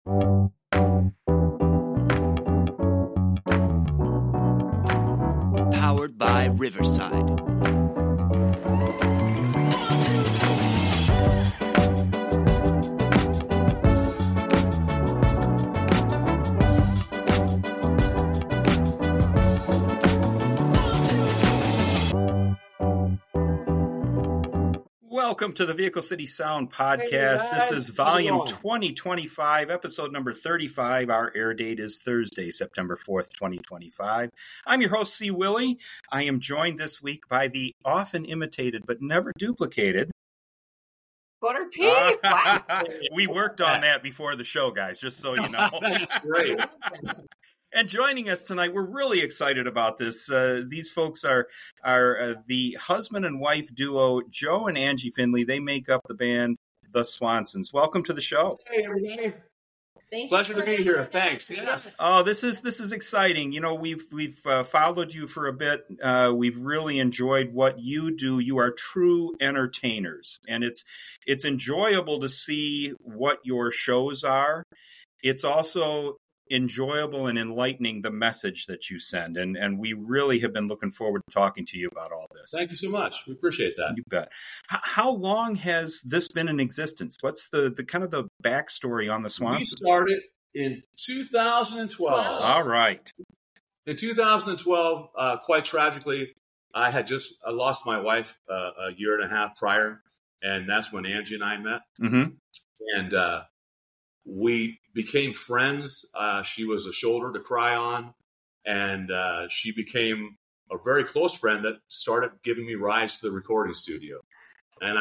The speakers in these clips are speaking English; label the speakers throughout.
Speaker 1: Powered by Riverside. Welcome to the Vehicle City Sound Podcast. This is volume 2025, episode number 35. Our air date is Thursday, September 4th, 2025. I'm your host, C. Willie. I am joined this week by the often imitated but never duplicated
Speaker 2: Butter Pea. Wow.
Speaker 1: We worked on that before the show, guys, just so you know.
Speaker 3: That's great.
Speaker 1: And joining us tonight, we're really excited about this. These folks are the husband and wife duo, Joe and Angie Finley. They make up the band, The Swansons. Welcome to the show.
Speaker 3: Hey, everybody.
Speaker 2: Thank
Speaker 3: Pleasure
Speaker 2: you
Speaker 3: to be here. Thanks. Yes.
Speaker 1: Oh, this is exciting. You know, we've followed you for a bit. We've really enjoyed what you do. You are true entertainers, and it's enjoyable to see what your shows are. It's also enjoyable and enlightening, the message that you send, and we really have been looking forward to talking to you about all this.
Speaker 3: Thank you so much. We appreciate that.
Speaker 1: You bet. How long has this been in existence? What's the kind of the backstory on the Swansons?
Speaker 3: We started in 2012.
Speaker 1: All right.
Speaker 3: In 2012, quite tragically, I had just lost my wife a year and a half prior, and that's when Angie and I met.
Speaker 1: Mm-hmm.
Speaker 3: And we became friends. She was a shoulder to cry on, and she became a very close friend that started giving me rides to the recording studio. And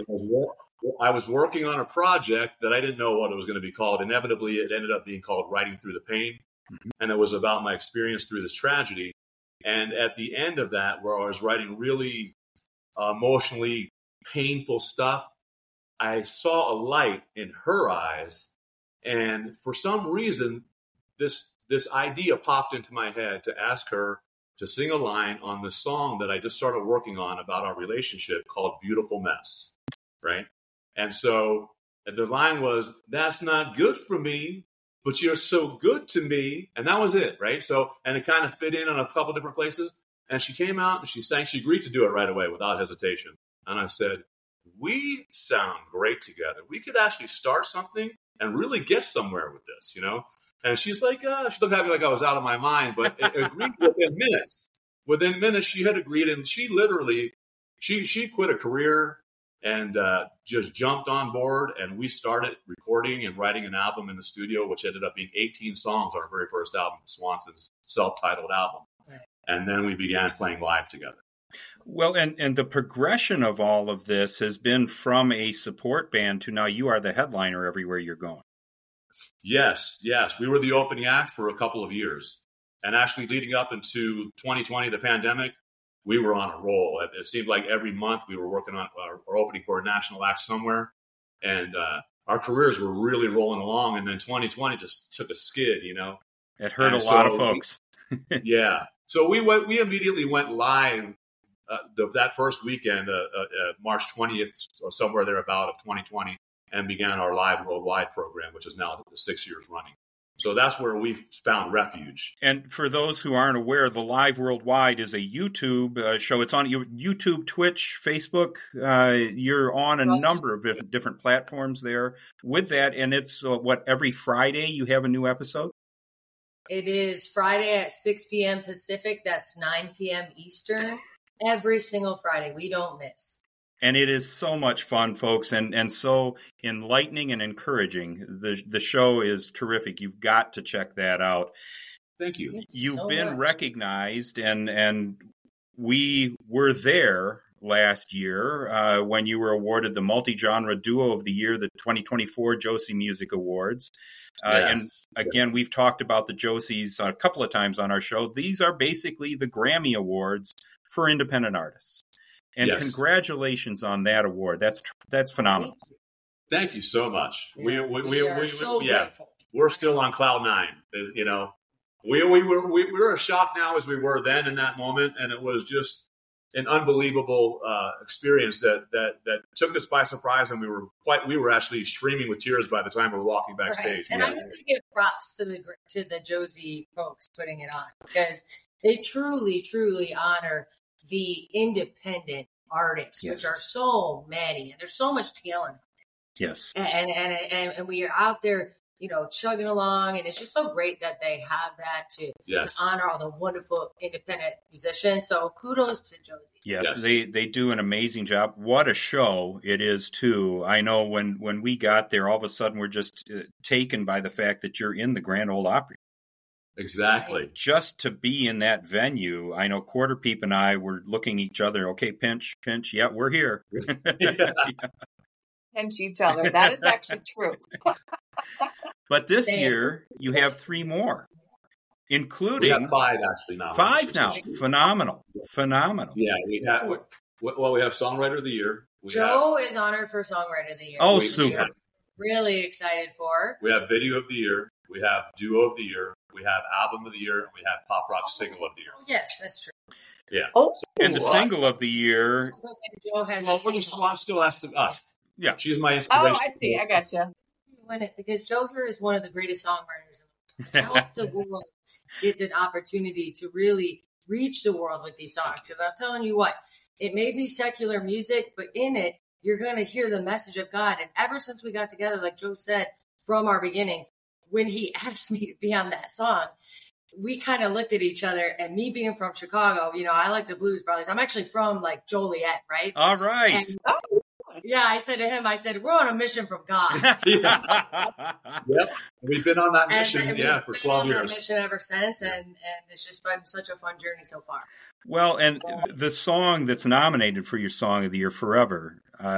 Speaker 3: I was working on a project that I didn't know what it was going to be called. Inevitably, it ended up being called Writing Through the Pain, and it was about my experience through this tragedy. And at the end of that, where I was writing really emotionally painful stuff, I saw a light in her eyes. And for some reason, this idea popped into my head to ask her to sing a line on the song that I just started working on about our relationship called Beautiful Mess, right? And so the line was, "That's not good for me, but you're so good to me." And that was it, right? So, and it kind of fit in on a couple different places. And she came out and she sang. She agreed to do it right away without hesitation. And I said, "We sound great together. We could actually start something and really get somewhere with this, you know?" And she's like, she looked at me like I was out of my mind, but it agreed within minutes. Within minutes, she had agreed, and she literally, she quit a career and just jumped on board, and we started recording and writing an album in the studio, which ended up being 18 songs, our very first album, The Swansons' self-titled album. Right. And then we began playing live together.
Speaker 1: Well, and the progression of all of this has been from a support band to now you are the headliner everywhere you're going.
Speaker 3: Yes. We were the opening act for a couple of years. And actually leading up into 2020, the pandemic, we were on a roll. It seemed like every month we were working on or opening for a national act somewhere. And our careers were really rolling along. And then 2020 just took a skid, you know.
Speaker 1: It hurt a lot of folks.
Speaker 3: Yeah. So we immediately went live that first weekend, March 20th or somewhere thereabout of 2020, and began our Live Worldwide program, which is now 6 years running. So that's where we found refuge.
Speaker 1: And for those who aren't aware, the Live Worldwide is a YouTube show. It's on YouTube, Twitch, Facebook. You're on a number of different platforms there with that. And it's every Friday you have a new episode?
Speaker 2: It is Friday at 6 p.m. Pacific. That's 9 p.m. Eastern. Every single Friday. We don't miss.
Speaker 1: And it is so much fun, folks, and so enlightening and encouraging. The show is terrific. You've got to check that out.
Speaker 3: Thank you.
Speaker 1: You've been recognized, and we were there last year when you were awarded the Multi-Genre Duo of the Year, the 2024 Josie Music Awards.
Speaker 3: Yes.
Speaker 1: And again, we've talked about the Josies a couple of times on our show. These are basically the Grammy Awards for independent artists. And congratulations on that award. That's phenomenal.
Speaker 3: Thank you so much.
Speaker 2: We are so grateful.
Speaker 3: We're still on cloud nine. You know, we're as shocked now as we were then in that moment, and it was just an unbelievable experience that took us by surprise, and we were actually streaming with tears by the time we were walking backstage.
Speaker 2: Right. And I have to give props to the Josie folks putting it on, because they truly honor the independent artists, which are so many, and there's so much talent.
Speaker 1: Yes.
Speaker 2: And we are out there, chugging along, and it's just so great that they have that to honor all the wonderful independent musicians. So kudos to Josie.
Speaker 1: Yes. They do an amazing job. What a show it is too. I know when we got there, all of a sudden we're just taken by the fact that you're in the Grand Ole Opry.
Speaker 3: Exactly.
Speaker 1: Just to be in that venue, I know Quarter Peep and I were looking at each other. Okay, pinch. Yeah, we're here.
Speaker 4: Pinch each other. That is actually true.
Speaker 1: But this year you have 3 more, including
Speaker 3: we have 5 actually now.
Speaker 1: 5 now. Phenomenal.
Speaker 3: Yeah, we have. Well, we have Songwriter of the Year.
Speaker 2: Joe is honored for Songwriter of the Year.
Speaker 1: Oh, super!
Speaker 2: Really excited for.
Speaker 3: We have Video of the Year. We have Duo of the Year. We have Album of the Year. And we have Pop Rock Single of the Year.
Speaker 2: Oh, yes, that's true.
Speaker 3: Yeah.
Speaker 4: Oh,
Speaker 1: and the Single of the Year.
Speaker 2: Joe has
Speaker 3: still asking us.
Speaker 1: Yeah,
Speaker 3: she's my inspiration.
Speaker 4: Oh, I see. I gotcha.
Speaker 2: Because Joe here is one of the greatest songwriters. I hope the world gets an opportunity to really reach the world with these songs. Because I'm telling you what, it may be secular music, but in it, you're going to hear the message of God. And ever since we got together, like Joe said, from our beginning, when he asked me to be on that song, we kind of looked at each other, and me being from Chicago, I like the Blues Brothers. I'm actually from Joliet, right?
Speaker 1: All right.
Speaker 2: And, yeah, I said to him, we're on a mission from God.
Speaker 3: Yep. We've been on that mission, for 12 years.
Speaker 2: Been on that mission ever since, and it's just been such a fun journey so far.
Speaker 1: Well, and the song that's nominated for your Song of the Year, Forever,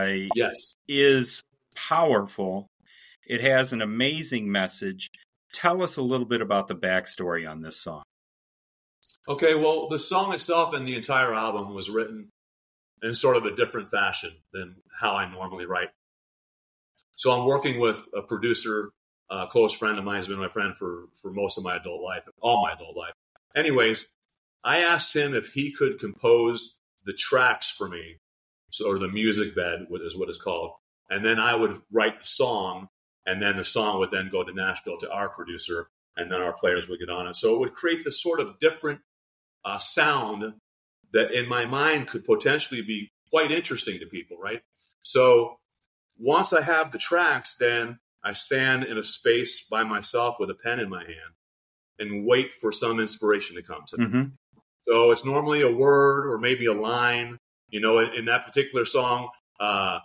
Speaker 1: is powerful. It has an amazing message. Tell us a little bit about the backstory on this song.
Speaker 3: Okay, well, the song itself and the entire album was written in sort of a different fashion than how I normally write. So I'm working with a producer, a close friend of mine, has been my friend for most of my adult life, all my adult life. Anyways, I asked him if he could compose the tracks for me, or the music bed is what it's called, and then I would write the song, and then the song would then go to Nashville to our producer, and then our players would get on it. So it would create this sort of different sound that in my mind could potentially be quite interesting to people, right? So once I have the tracks, then I stand in a space by myself with a pen in my hand and wait for some inspiration to come to me.
Speaker 1: Mm-hmm.
Speaker 3: So it's normally a word or maybe a line. In that particular song, I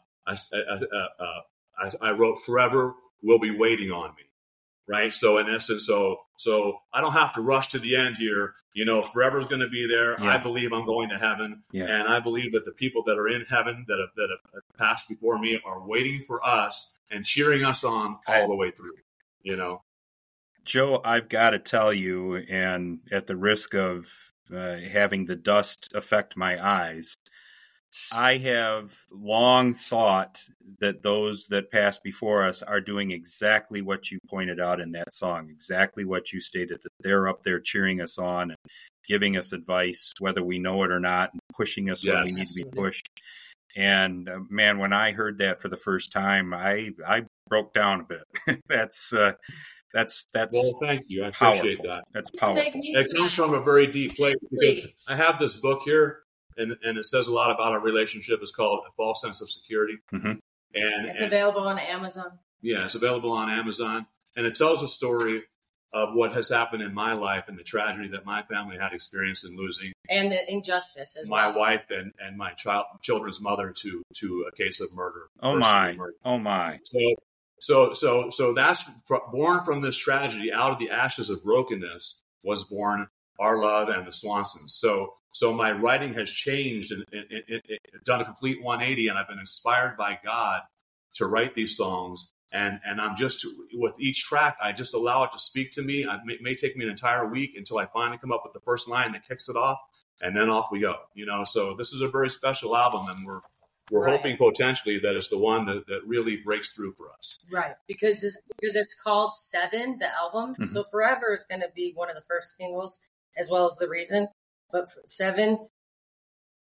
Speaker 3: wrote "Forever Will Be Waiting on Me," right? So in essence, so I don't have to rush to the end here. Forever's going to be there.
Speaker 1: Yeah.
Speaker 3: I believe I'm going to heaven, and I believe that the people that are in heaven that have passed before me are waiting for us and cheering us on all the way through.
Speaker 1: Joe, I've got to tell you, and at the risk of having the dust affect my eyes, I have long thought that those that passed before us are doing exactly what you pointed out in that song, exactly what you stated, that they're up there cheering us on and giving us advice, whether we know it or not, and pushing us when we need to be pushed. And man, when I heard that for the first time, I broke down a bit. That's
Speaker 3: well, thank you. I
Speaker 1: powerful.
Speaker 3: Appreciate that.
Speaker 1: That's powerful.
Speaker 3: It comes from a very deep place. I have this book here, and it says a lot about our relationship. It's called A False Sense of Security.
Speaker 1: Mm-hmm.
Speaker 3: And
Speaker 2: it's available on Amazon.
Speaker 3: Yeah, it's available on Amazon. And it tells a story of what has happened in my life and the tragedy that my family had experienced in losing.
Speaker 2: And the injustice as
Speaker 3: my
Speaker 2: well.
Speaker 3: My wife and my children's mother to a case of murder.
Speaker 1: Oh, my. Murder. Oh, my.
Speaker 3: So that's born from this tragedy. Out of the ashes of brokenness was born Our Love and the Swansons. So my writing has changed and done a complete 180, and I've been inspired by God to write these songs. And I'm just, with each track, I just allow it to speak to me. It may take me an entire week until I finally come up with the first line that kicks it off, and then off we go. So this is a very special album, and we're hoping potentially that it's the one that really breaks through for us.
Speaker 2: Right, because it's called Seven, the album. Mm-hmm. So Forever is going to be one of the first singles, as well as The Reason. But Seven,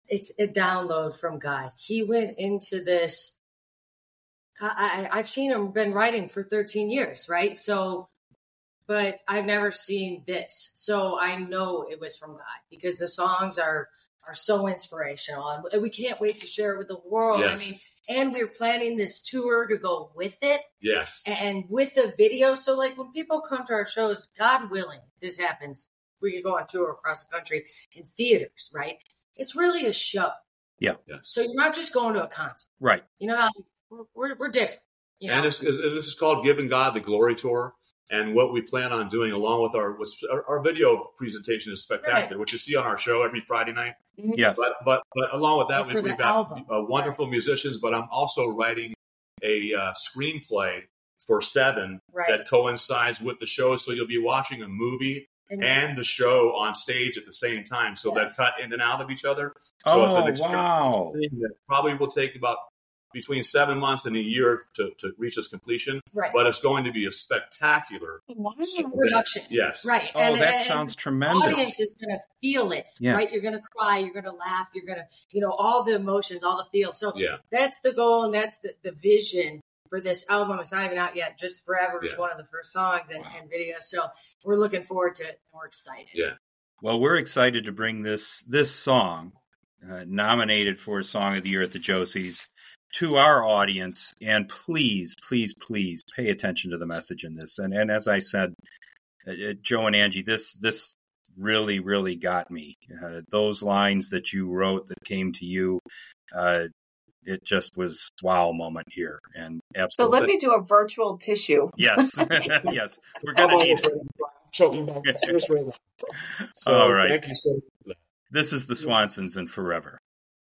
Speaker 2: it's a download from God. He went into this. I've seen him been writing for 13 years, right? So, but I've never seen this. So I know it was from God because the songs are so inspirational, and we can't wait to share it with the world.
Speaker 3: Yes.
Speaker 2: I mean, and we're planning this tour to go with it.
Speaker 3: Yes.
Speaker 2: And with the video. So like when people come to our shows, God willing, this happens. We could go on tour across the country in theaters, right? It's really a show.
Speaker 1: Yeah.
Speaker 3: Yes.
Speaker 2: So you're not just going to a concert.
Speaker 1: Right.
Speaker 2: You know how we're different. You know?
Speaker 3: And this is called Giving God the Glory Tour. And what we plan on doing along with our video presentation is spectacular,
Speaker 2: Right.
Speaker 3: which you see on our show every Friday night.
Speaker 1: Yes.
Speaker 3: But along with that,
Speaker 2: For
Speaker 3: we've
Speaker 2: the
Speaker 3: got
Speaker 2: album.
Speaker 3: wonderful musicians, but I'm also writing a screenplay for 7
Speaker 2: Right.
Speaker 3: that coincides with the show. So you'll be watching a movie and the show on stage at the same time. So
Speaker 2: Yes.
Speaker 3: they're cut in and out of each other. So it's an experience
Speaker 1: Wow.
Speaker 3: that probably will take about between 7 months and a year to reach its completion.
Speaker 2: Right.
Speaker 3: But it's going to be a spectacular
Speaker 2: Production.
Speaker 3: Yes.
Speaker 2: Right.
Speaker 1: Oh, that sounds
Speaker 2: The
Speaker 1: tremendous.
Speaker 2: audience is going to feel it,
Speaker 1: Yeah.
Speaker 2: right? You're going to cry, you're going to laugh, you're going to, all the emotions, all the feels. So
Speaker 3: Yeah.
Speaker 2: that's the goal, and that's the vision for this album. It's not even out yet. Just Forever is
Speaker 3: Yeah.
Speaker 2: one of the first songs and videos. So we're looking forward to it. We're excited.
Speaker 3: Yeah.
Speaker 1: Well, we're excited to bring this song, nominated for Song of the Year at the Josies, to our audience. And please, please, please pay attention to the message in this. And as I said, Joe and Angie, this really, really got me. Those lines that you wrote that came to you, it just was wow moment here. And
Speaker 4: So
Speaker 1: absolutely.
Speaker 4: let me do a virtual tissue.
Speaker 1: Yes. Yes. We're going to need it.
Speaker 5: Choking back the tears right now. So
Speaker 1: All right.
Speaker 5: thank you so much.
Speaker 1: This is the Swansons and Forever.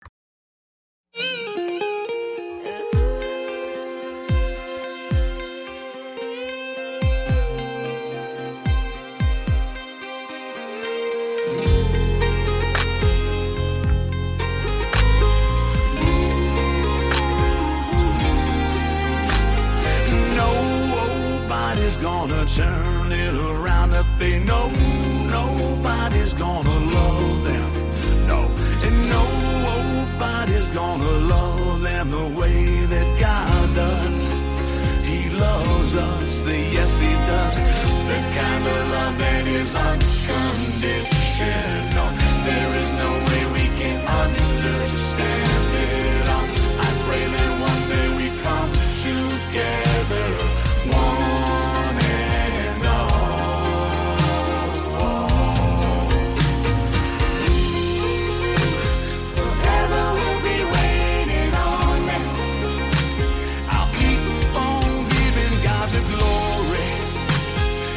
Speaker 6: Nobody's gonna turn it around if they know nobody's gonna love them. No, and nobody's gonna love them the way that God does. He loves us, yes he does. The kind of love that is unconditional. There is no way we can understand it all. I pray that one day we come together, one and all. Forever we'll be waiting on them. I'll keep on giving God the glory.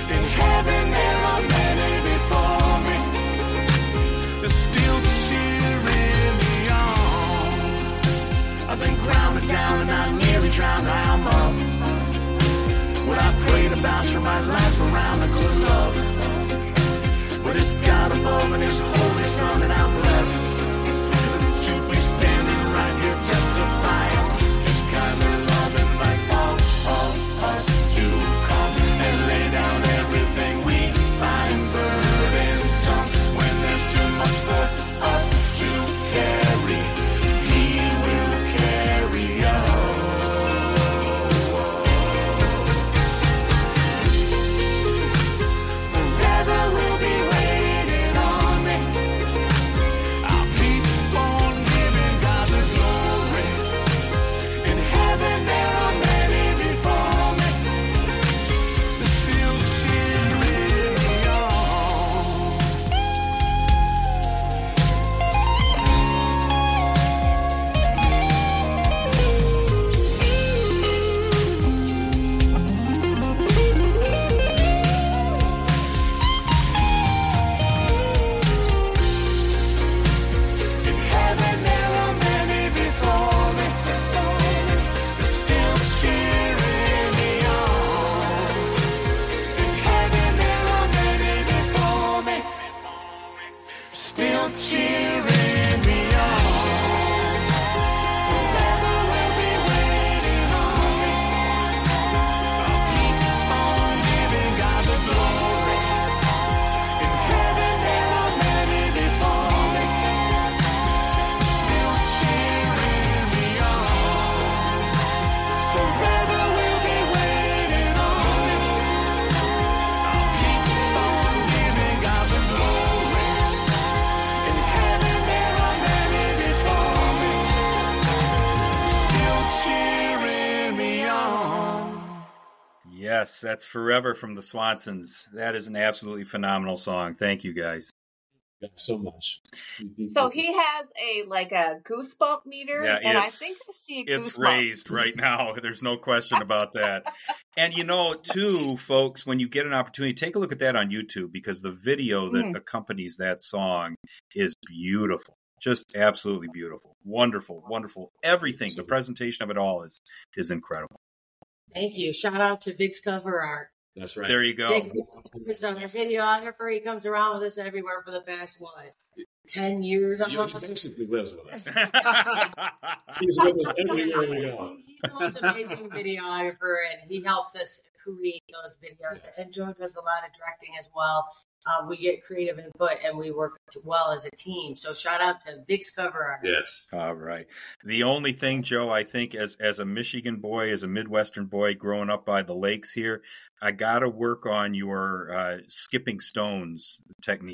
Speaker 1: Yes, that's Forever from the Swansons. That is an absolutely phenomenal song. Thank you, guys.
Speaker 3: Thank you so much.
Speaker 4: So he has a goosebump meter,
Speaker 1: Yeah,
Speaker 4: and I think I see a
Speaker 1: it's
Speaker 4: goosebump.
Speaker 1: raised right now. There's no question about that. And too, folks, when you get an opportunity, take a look at that on YouTube, because the video that accompanies that song is beautiful. Just absolutely beautiful. Wonderful, wonderful. Everything, the presentation of it all is incredible.
Speaker 2: Thank you. Shout out to Vic's cover art.
Speaker 3: That's right.
Speaker 1: There you go.
Speaker 2: Vic is our videographer. He comes around with us everywhere for the past, 10 years?
Speaker 3: He basically lives with us. He's with us everywhere we go.
Speaker 2: He's the most amazing videographer, and he helps us create those videos. And Joe does a lot of directing as well. We get creative input, and we work well as a team. So shout out to Vic's cover art.
Speaker 3: Yes.
Speaker 1: All right. The only thing, Joe, I think as a Michigan boy, as a Midwestern boy growing up by the lakes here, I got to work on your skipping stones technique.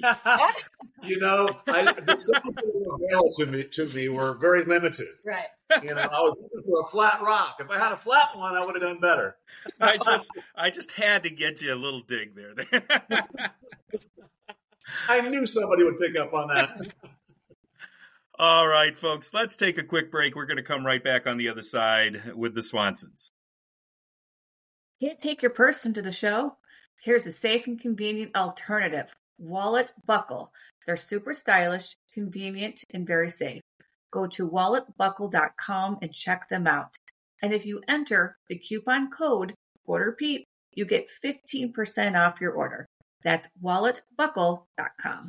Speaker 3: The stones that were available to me were very limited.
Speaker 2: Right.
Speaker 3: I was looking for a flat rock. If I had a flat one, I would have done better.
Speaker 1: I just had to get you a little dig there.
Speaker 3: I knew somebody would pick up on that.
Speaker 1: All right, folks, let's take a quick break. We're going to come right back on the other side with the Swansons.
Speaker 7: Can't take your purse into the show? Here's a safe and convenient alternative. Wallet Buckle. They're super stylish, convenient, and very safe. Go to walletbuckle.com and check them out. And if you enter the coupon code ORDERPEEP, you get 15% off your order. That's walletbuckle.com.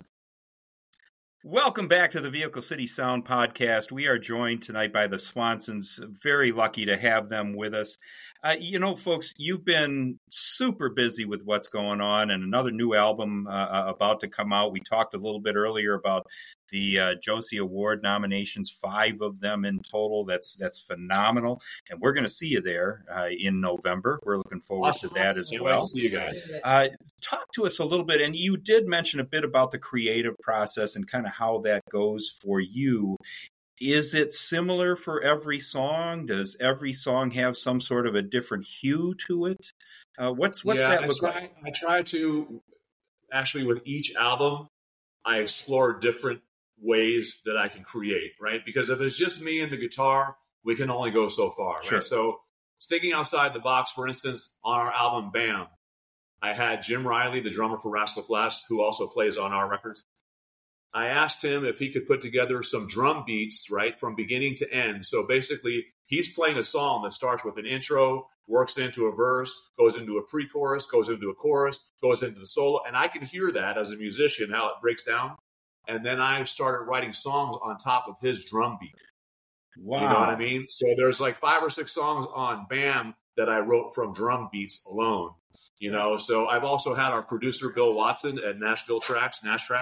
Speaker 1: Welcome back to the Vehicle City Sound Podcast. We are joined tonight by the Swansons. Very lucky to have them with us. Folks, you've been super busy with what's going on, and another new album about to come out. We talked a little bit earlier about the Josie Award nominations, 5 of them in total. That's phenomenal, and we're going to see you there in November. We're looking forward to that as well.
Speaker 3: See you guys.
Speaker 1: Talk to us a little bit, and you did mention a bit about the creative process and kind of how that goes for you. Is it similar for every song? Does every song have some sort of a different hue to it? What's that look like?
Speaker 3: I try to, actually, with each album, I explore different ways that I can create, right? Because if it's just me and the guitar, we can only go so far,
Speaker 1: Sure.
Speaker 3: right? So thinking outside the box, for instance, on our album, BAM, I had Jim Riley, the drummer for Rascal Flatts, who also plays on our records. I asked him if he could put together some drum beats, right, from beginning to end. So basically, he's playing a song that starts with an intro, works into a verse, goes into a pre-chorus, goes into a chorus, goes into the solo. And I can hear that as a musician, how it breaks down. And then I started writing songs on top of his drum beat.
Speaker 1: Wow.
Speaker 3: You know what I mean? So there's like 5 or 6 songs on BAM that I wrote from drum beats alone. So I've also had our producer, Bill Watson at Nash Tracks,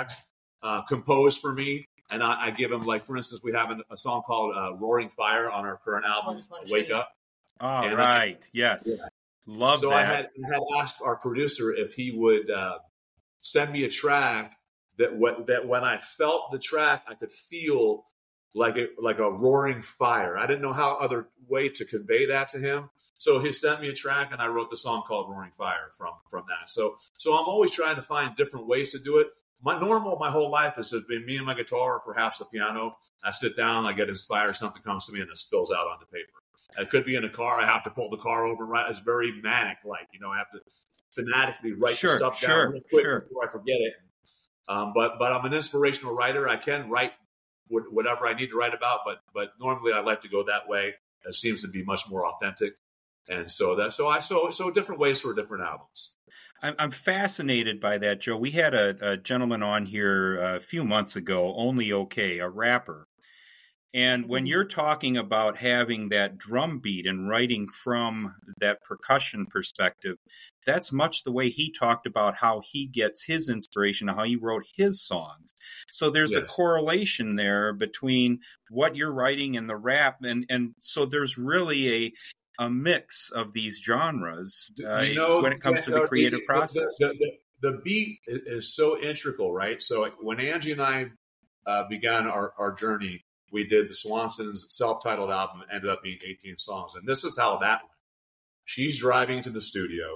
Speaker 3: compose for me. And I give him, like, for instance, we have a song called Roaring Fire on our current album, Wake Up.
Speaker 1: All right. Yes. Yeah. Love
Speaker 3: so
Speaker 1: that.
Speaker 3: I had asked our producer if he would send me a track that when I felt the track, I could feel like a roaring fire. I didn't know how other way to convey that to him. So he sent me a track, and I wrote the song called Roaring Fire from that. So I'm always trying to find different ways to do it. My whole life has been me and my guitar, or perhaps the piano. I sit down, I get inspired, something comes to me, and it spills out onto paper. It could be in a car. I have to pull the car over. Right, it's very manic-like. I have to fanatically write the stuff down real quick before I forget it. But I'm an inspirational writer. I can write whatever I need to write about, but normally I like to go that way. It seems to be much more authentic. And so different ways for different albums.
Speaker 1: I'm fascinated by that, Joe. We had a gentleman on here a few months ago, Only Okay, a rapper. And when you're talking about having that drum beat and writing from that percussion perspective, that's much the way he talked about how he gets his inspiration, how he wrote his songs. So there's a correlation there between what you're writing and the rap. And so there's really a mix of these genres when it comes to the creative process.
Speaker 3: The beat is so integral, right? So when Angie and I began our journey, we did the Swansons' self-titled album. It ended up being 18 songs. And this is how that went. She's driving to the studio.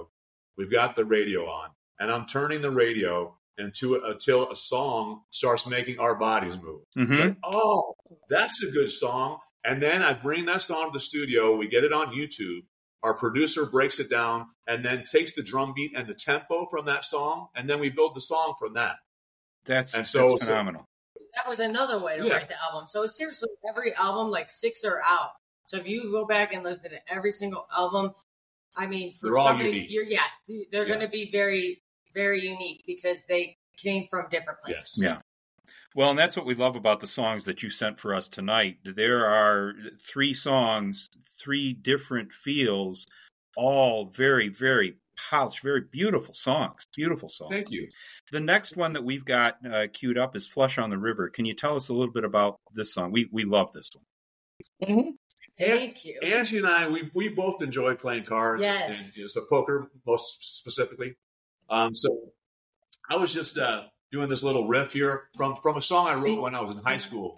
Speaker 3: We've got the radio on, and I'm turning the radio until a song starts making our bodies move. Like, oh, that's a good song. And then I bring that song to the studio. We get it on YouTube. Our producer breaks it down and then takes the drum beat and the tempo from that song, and then we build the song from that.
Speaker 1: That's
Speaker 3: so
Speaker 1: phenomenal.
Speaker 2: That was another way to write the album. So seriously, every album, like 6 are out. So if you go back and listen to every single album, I mean, for
Speaker 3: they're
Speaker 2: somebody,
Speaker 3: all unique.
Speaker 2: they're going to be very, very unique because they came from different places.
Speaker 3: Yes.
Speaker 1: Yeah. Well, and that's what we love about the songs that you sent for us tonight. There are 3 songs, 3 different feels, all very, very polished, very beautiful songs. Beautiful songs.
Speaker 3: Thank you.
Speaker 1: The next one that we've got queued up is Flush on the River. Can you tell us a little bit about this song? We love this one.
Speaker 4: Mm-hmm.
Speaker 2: Thank you.
Speaker 3: Angie and I, we both enjoy playing cards.
Speaker 2: Yes.
Speaker 3: And so poker, most specifically. So I was just doing this little riff here from a song I wrote when I was in high school.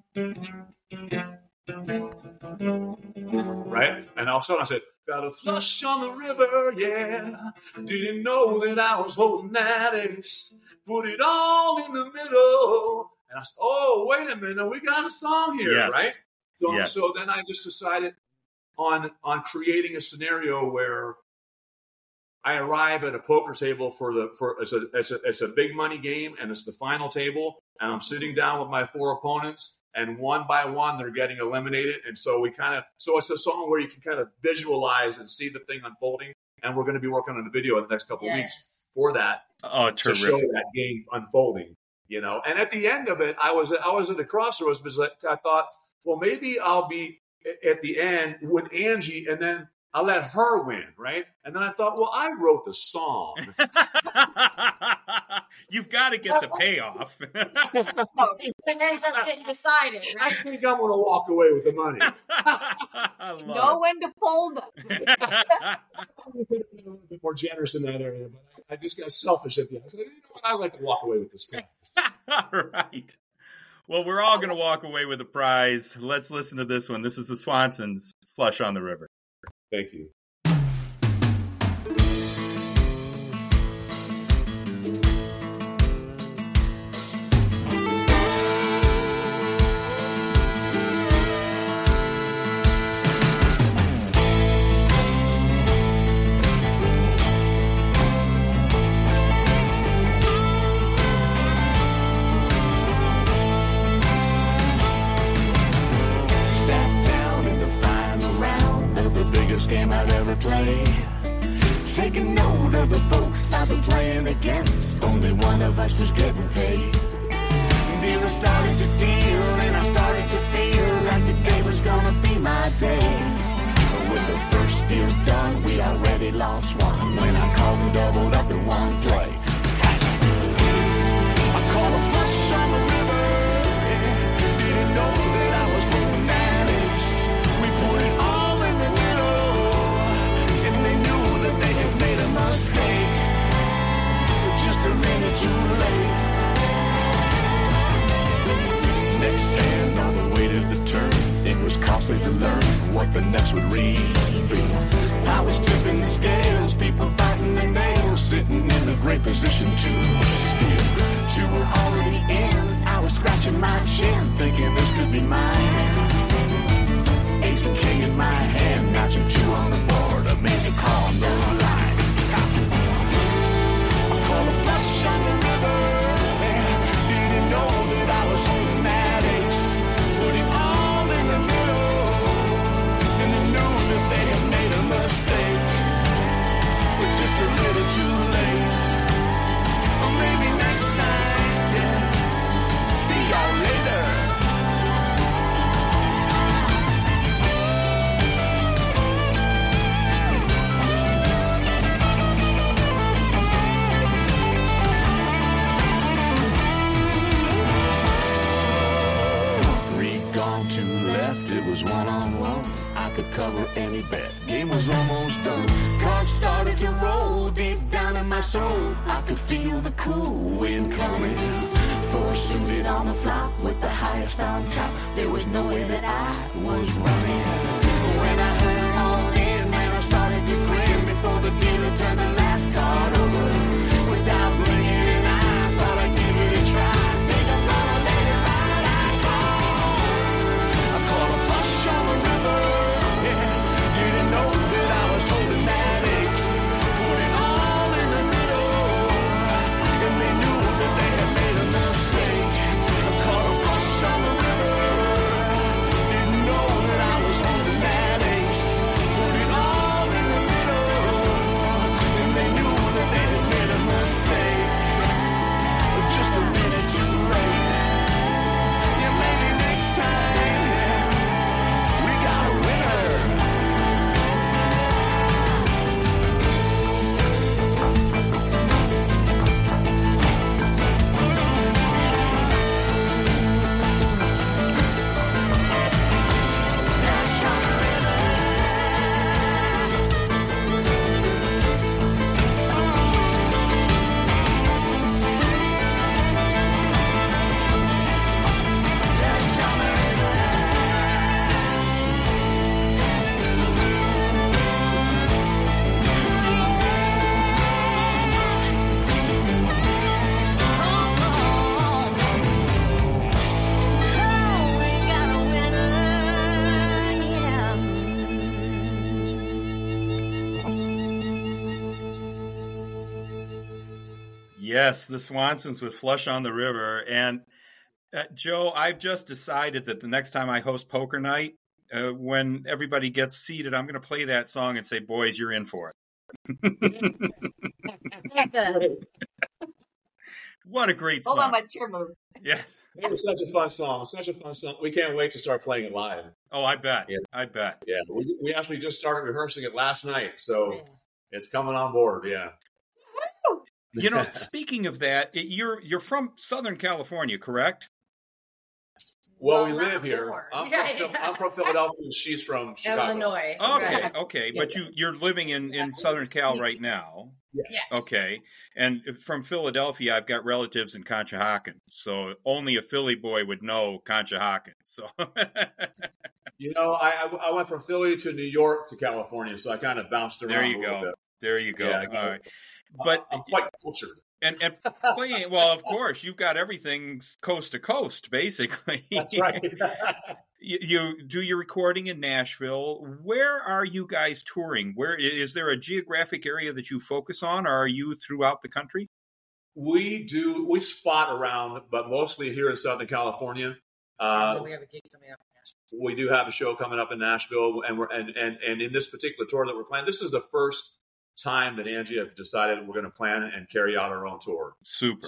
Speaker 3: Right? And all of a sudden I said, got a flush on the river, yeah. Didn't know that I was holding that ace. Put it all in the middle. And I said, oh, wait a minute. We got a song here,
Speaker 1: Yes.
Speaker 3: right? So,
Speaker 1: Yes.
Speaker 3: so then I just decided on creating a scenario where I arrive at a poker table it's a big money game, and it's the final table, and I'm sitting down with my 4 opponents, and one by one they're getting eliminated, and so it's a song where you can kind of visualize and see the thing unfolding, and we're going to be working on a video in the next couple of weeks for that.
Speaker 1: Oh,
Speaker 3: to
Speaker 1: terrific.
Speaker 3: show that game unfolding, you know. And at the end of it, I was at a crossroads because I thought, well, maybe I'll be at the end with Angie, and then I'll let her win, right? And then I thought, well, I wrote the song.
Speaker 1: You've got to get the payoff.
Speaker 2: It ends up getting decided,
Speaker 3: I
Speaker 2: right?
Speaker 3: think I'm going to walk away with the money.
Speaker 1: I love
Speaker 4: Know when to fold them.
Speaker 3: I'm a little bit more generous in that area, but I just got selfish at the end. I said, you know what? I like to walk away with this guy.
Speaker 1: All right. Well, we're all going to walk away with a prize. Let's listen to this one. This is the Swansons, Flush on the River.
Speaker 3: Thank you.
Speaker 6: Sat down in the final round of the biggest game I'd ever played. Taking note of the folks I've been playing against. Only one of us was getting paid. Dealer started to deal, and I started to feel like today was gonna be my day. With the first deal done, we already lost one. When I called and doubled up in one play. I caught a flush on the river. Didn't know that I was holding that ace. We put it all in the middle, and they knew that they had made a mistake. Just a minute too late. Next hand on the way to the turn, it was costly to learn what the next would reveal. I was tipping the scales, people biting their nails, sitting in a great position to steal. 2 were already in, I was scratching my chin, thinking this could be mine. Ace and king in my hand, notching 2 on the board, I made the call, no line. I called a flush on the river, didn't know that I was holding that ace. Put it all in the middle, and they knew that they had made a mistake. But just a little too late. Or maybe next time, yeah. See y'all later. It was one-on-one. I could cover any bet. Game was almost done. Cards started to roll deep down in my soul. I could feel the cool wind coming. 4 suited on the flop with the highest on top. There was no way that I was running. When I heard all in, man, I started to grin before the dealer turned the last
Speaker 1: Yes, the Swansons with Flush on the River. And Joe, I've just decided that the next time I host poker night, when everybody gets seated, I'm going to play that song and say, boys, you're in for it. What a great song.
Speaker 4: Hold on, my cheer move.
Speaker 1: Yeah.
Speaker 3: It was such a fun song. Such a fun song. We can't wait to start playing it live.
Speaker 1: Oh, I bet.
Speaker 3: Yeah.
Speaker 1: I bet.
Speaker 3: Yeah. We actually just started rehearsing it last night. So it's coming on board. Yeah.
Speaker 1: You know, speaking of that, you're from Southern California, correct?
Speaker 3: Well, we
Speaker 2: Well,
Speaker 3: live
Speaker 2: not
Speaker 3: here.
Speaker 2: more.
Speaker 3: I'm from Philadelphia, and she's from Chicago.
Speaker 2: Illinois.
Speaker 1: Okay,
Speaker 2: Right.
Speaker 1: okay.
Speaker 2: Yeah.
Speaker 1: But you're living in Southern Cal right now.
Speaker 3: Yes.
Speaker 1: Okay. And from Philadelphia, I've got relatives in Conshohocken. So only a Philly boy would know Conshohocken. So
Speaker 3: You know, I went from Philly to New York to California, so I kind of bounced around
Speaker 1: there you
Speaker 3: a little
Speaker 1: go.
Speaker 3: bit.
Speaker 1: There you go.
Speaker 3: Yeah,
Speaker 1: All right. But
Speaker 3: I'm quite cultured.
Speaker 1: and playing, well, of course, you've got everything coast to coast, basically.
Speaker 3: That's right.
Speaker 1: You do your recording in Nashville. Where are you guys touring? Where is there a geographic area that you focus on, or are you throughout the country?
Speaker 3: We spot around, but mostly here in Southern California.
Speaker 2: And then we have a gig coming up in Nashville.
Speaker 3: We do have a show coming up in Nashville, and and in this particular tour that we're playing, this is the first time that Angie have decided we're going to plan and carry out our own tour.
Speaker 1: Super.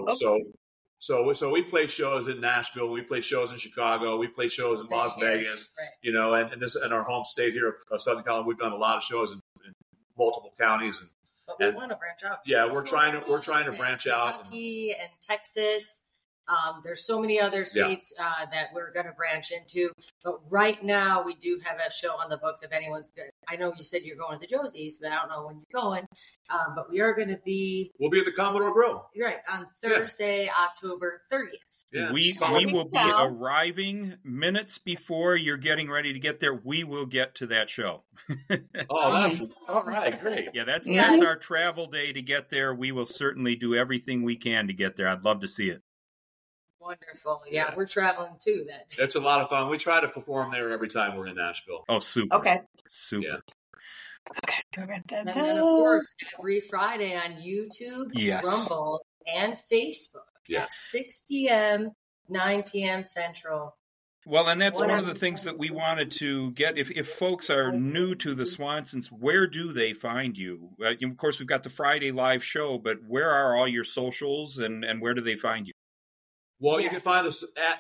Speaker 3: So we play shows in Nashville, we play shows in Chicago, we play shows in Las Vegas,
Speaker 2: Right.
Speaker 3: you know, and this in our home state here of Southern California, we've done a lot of shows in multiple counties,
Speaker 2: But we want to branch out.
Speaker 3: Yeah, we're trying to branch out.
Speaker 2: Kentucky and Texas. There's so many other states that we're going to branch into. But right now, we do have a show on the books. If anyone's good, I know you said you're going to the Josies, but I don't know when you're going. But we are going to be.
Speaker 3: We'll be at the Commodore Grill.
Speaker 2: Right, on Thursday, October 30th.
Speaker 3: Yeah.
Speaker 1: We will be arriving minutes before you're getting ready to get there. We will get to that show.
Speaker 3: Oh, that's all right, great.
Speaker 1: Yeah, that's our travel day to get there. We will certainly do everything we can to get there. I'd love to see it.
Speaker 2: Wonderful. Yeah, we're traveling too that day.
Speaker 3: It's a lot of fun. We try to perform there every time we're in Nashville.
Speaker 1: Oh, super.
Speaker 4: Okay.
Speaker 1: Super.
Speaker 3: Yeah.
Speaker 2: And then, of course, every Friday on YouTube,
Speaker 1: Yes.
Speaker 2: Rumble, and Facebook at 6 p.m., 9 p.m. Central.
Speaker 1: Well, and that's one of the things that we wanted to get. If folks are new to the Swansons, where do they find you? Of course, we've got the Friday live show, but where are all your socials and where do they find you?
Speaker 3: Well, you can find us at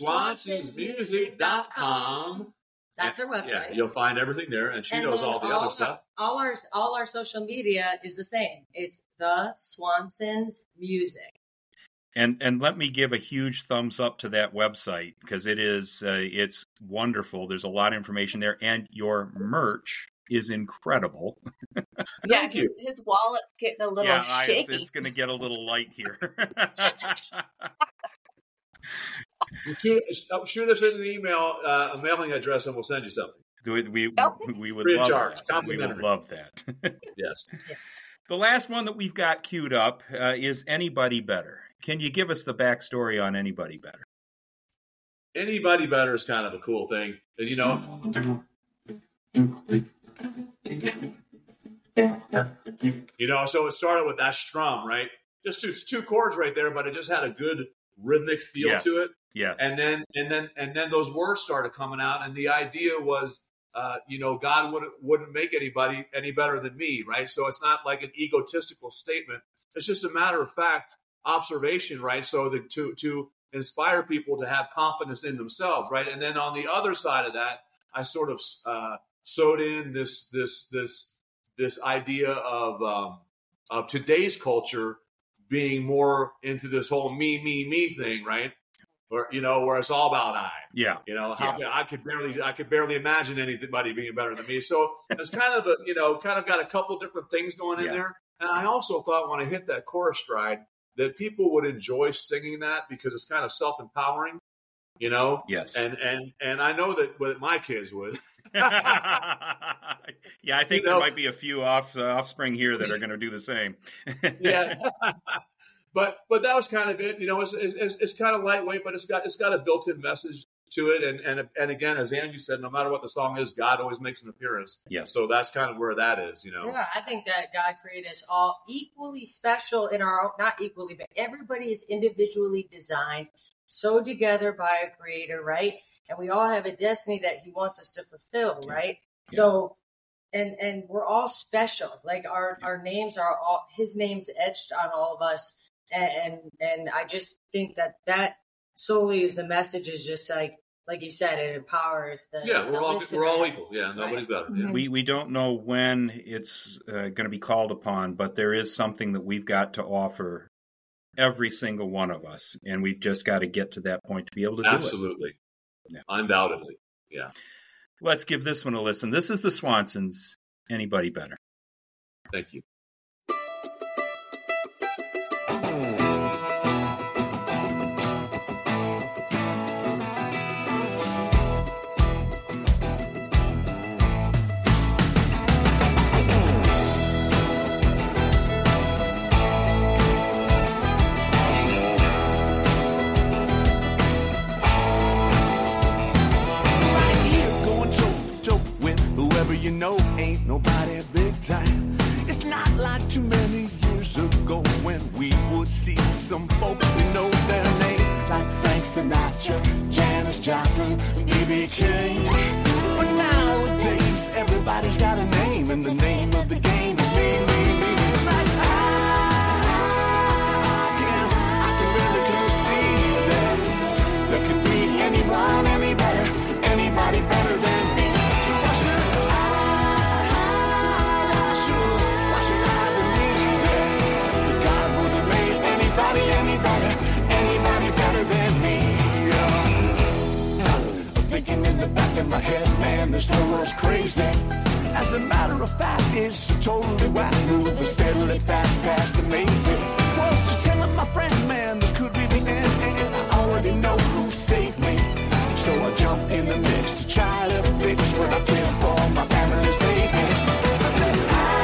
Speaker 3: theswansonsmusic.com.
Speaker 2: That's our website.
Speaker 3: Yeah, you'll find everything there, and she knows all the other stuff.
Speaker 2: All our social media is the same. It's the Swansons Music.
Speaker 1: And let me give a huge thumbs up to that website because it's wonderful. There's a lot of information there, and your merch is incredible.
Speaker 4: Yeah,
Speaker 3: Thank you.
Speaker 4: his wallet's getting a little shaky.
Speaker 1: It's going to get a little light here.
Speaker 3: Shoot us an email, a mailing address, and we'll send you something.
Speaker 1: We would
Speaker 3: Free of
Speaker 1: love
Speaker 3: charge,
Speaker 1: that. We would
Speaker 3: complimentary.
Speaker 1: love that.
Speaker 3: Yes.
Speaker 1: The last one that we've got queued up is Anybody Better. Can you give us the backstory on Anybody Better?
Speaker 3: Anybody Better is kind of a cool thing. You know, so it started with that strum, right? Just two chords right there, but it just had a good rhythmic feel to it.
Speaker 1: Yes.
Speaker 3: And then those words started coming out, and the idea was, God wouldn't make anybody any better than me, right? So it's not like an egotistical statement. It's just a matter of fact observation, right? So that to inspire people to have confidence in themselves, right? And then on the other side of that, I sort of sewed in this idea of today's culture being more into this whole me thing, right? Where it's all about I.
Speaker 1: Yeah.
Speaker 3: I could barely imagine anybody being better than me. So it's kind of got a couple different things going in there. And I also thought when I hit that chorus stride that people would enjoy singing that because it's kind of self-empowering,
Speaker 1: Yes.
Speaker 3: And I know that my kids would.
Speaker 1: Yeah, I think there might be a few offspring here that are going to do the same.
Speaker 3: Yeah. But that was kind of it. It's kind of lightweight, but it's got a built-in message. to it. And again, as Angie said, no matter what the song is, God always makes an appearance.
Speaker 1: Yes.
Speaker 3: So that's kind of where that is, you know.
Speaker 2: Yeah, I think that God created us all equally special in our own, not equally, but everybody is individually designed, sewed together by a creator, right? And we all have a destiny that he wants us to fulfill, right?
Speaker 1: Yeah.
Speaker 2: So, and we're all special. Like our names are all, his name's etched on all of us. And I just think that solely is a message is just like you said, it empowers the
Speaker 3: we're all equal. Yeah, nobody's better. Yeah.
Speaker 1: We don't know when it's going to be called upon, but there is something that we've got to offer every single one of us, and we've just got to get to that point to be able to do it.
Speaker 3: Absolutely. Yeah. Undoubtedly. Yeah.
Speaker 1: Let's give this one a listen. This is the Swansons. Anybody better?
Speaker 3: Thank you.
Speaker 6: You know, ain't nobody big time. It's not like too many years ago when we would see some folks we know their name, like Frank Sinatra, Janis Joplin, B.B. King. But nowadays, everybody's got a name, and the name of the game is me. It's like I can really conceive that there could be anyone, anybody better than me. Anybody better than me. I'm thinking in the back of my head, man, this world's crazy. As a matter of fact, it's totally whack, moving steadily fast past the maybe. Was just telling my friend, man, this could be the end, and I already know who saved me. So I jump in the mix to try to fix what I can for my family's babies. I said,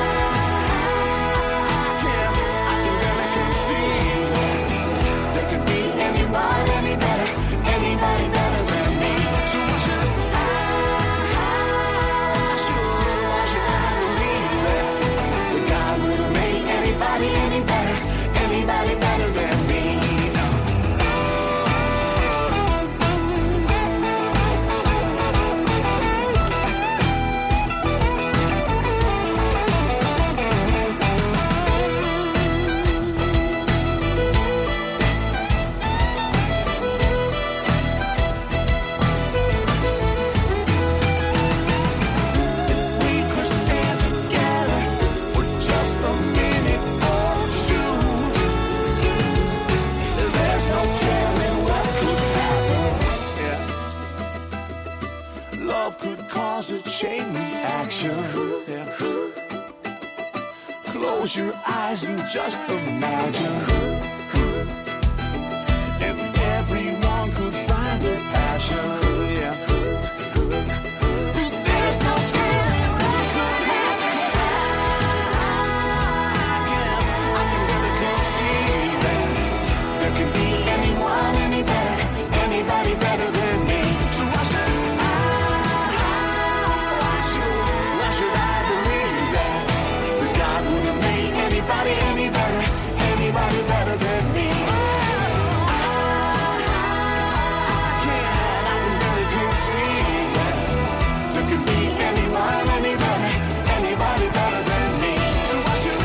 Speaker 6: I can really conceive that there could be anybody better than me. So why should I believe that God would have made anybody better than me? A chain reaction. Close your eyes and just imagine, and everyone could find their passion. There's no telling what could happen. I can really conceive that there can be anyone, anybody better than me. So why should anybody better than me? I can really conceive that there could be anyone, anybody better than me. So why should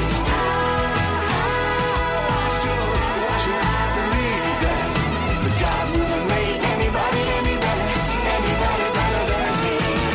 Speaker 6: I believe that God would have made anybody better than me?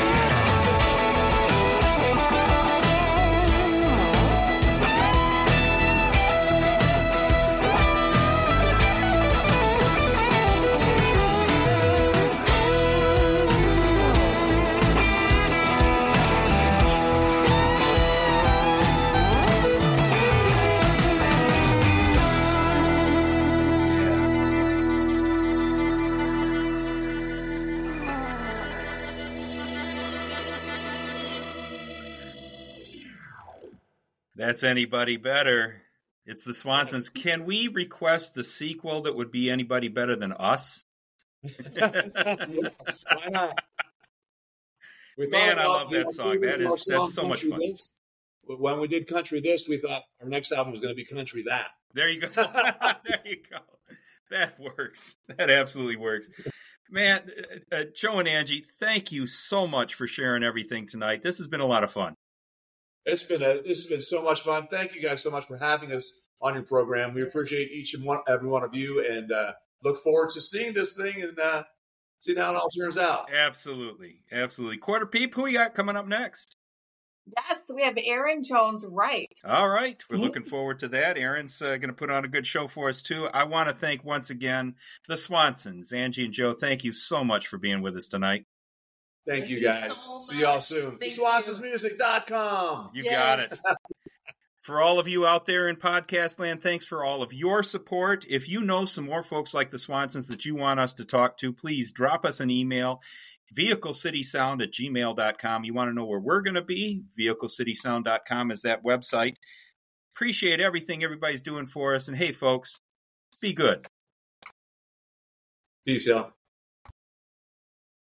Speaker 1: That's Anybody Better. It's the Swansons. Can we request the sequel that would be Anybody Better Than Us?
Speaker 5: Yes, why not? We
Speaker 1: Man, I
Speaker 5: about
Speaker 1: love that song. That's so much fun.
Speaker 5: This. When we did Country This, we thought our next album was going to be Country That.
Speaker 1: There you go. There you go. That works. That absolutely works. Man, Joe and Angie, thank you so much for sharing everything tonight. This has been a lot of fun.
Speaker 3: This has been so much fun. Thank you guys so much for having us on your program. We appreciate each and every one of you, and look forward to seeing this thing and seeing how it all turns out.
Speaker 1: Absolutely. Absolutely. Quarter Peep, who you got coming up next?
Speaker 4: Yes, we have Aaron Jones Wright.
Speaker 1: All right. We're looking forward to that. Aaron's going to put on a good show for us, too. I want to thank once again the Swansons. Angie and Joe, thank you so much for being with us tonight.
Speaker 3: Thank you guys.
Speaker 2: so
Speaker 3: See y'all
Speaker 2: much.
Speaker 3: soon.
Speaker 2: Thank
Speaker 3: SwansonsMusic.com.
Speaker 1: You got it. For all of you out there in podcast land, thanks for all of your support. If you know some more folks like the Swansons that you want us to talk to, please drop us an email, vehiclecitysound@gmail.com. You want to know where we're going to be? vehiclecitysound.com is that website. Appreciate everything everybody's doing for us. And hey, folks, be good.
Speaker 3: Peace, y'all.